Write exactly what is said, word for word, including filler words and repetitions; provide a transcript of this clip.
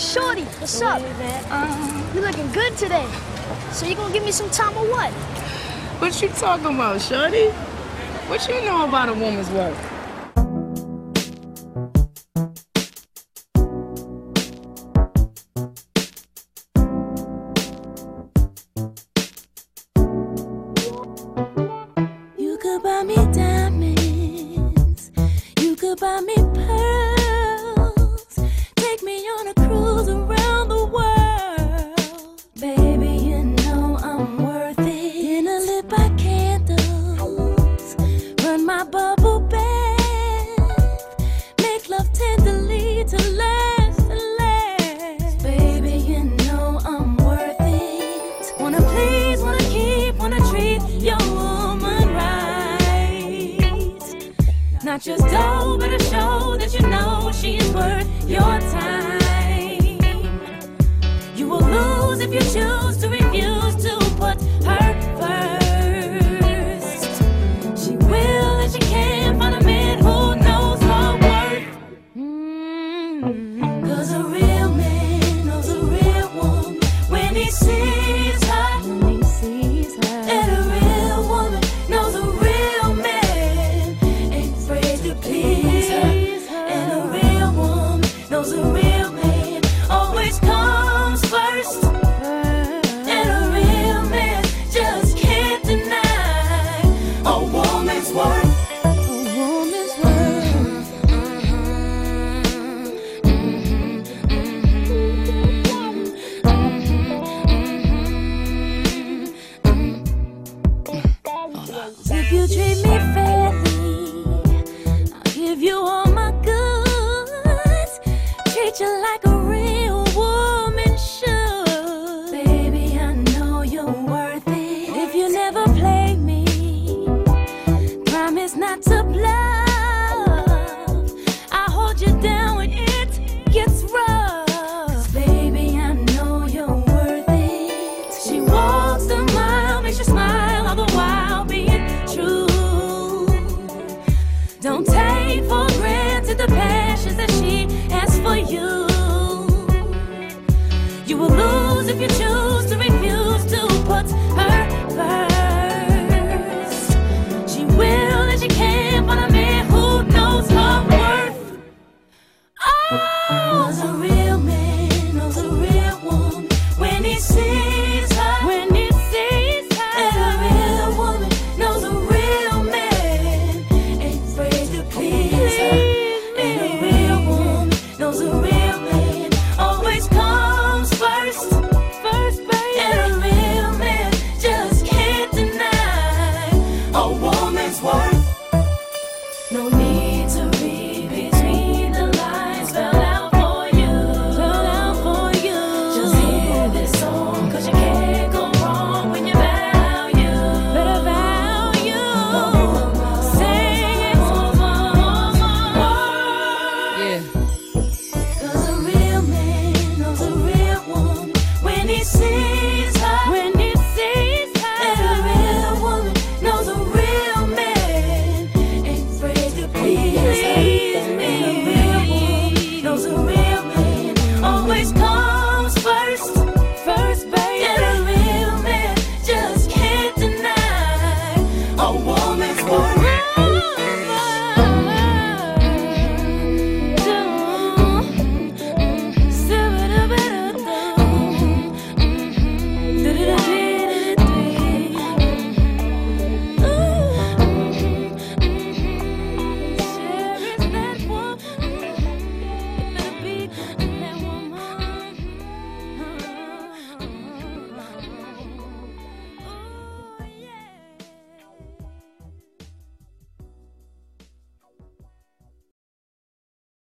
Shorty, what's up? Um, You looking good today. So you gonna give me some time or what? what you talking about, shorty? What you know about a woman's worth? You could buy me diamonds, you could buy me pearls, take me on a cruise around the world. Baby, you know I'm worth it. Dinner lit by candles, run my bubble bath, make love tenderly to last and last. Baby, you know I'm worth it. Wanna please, wanna keep, wanna treat your woman right. Not just dough, but a show that you know she is worth your time. You will lose if you choose to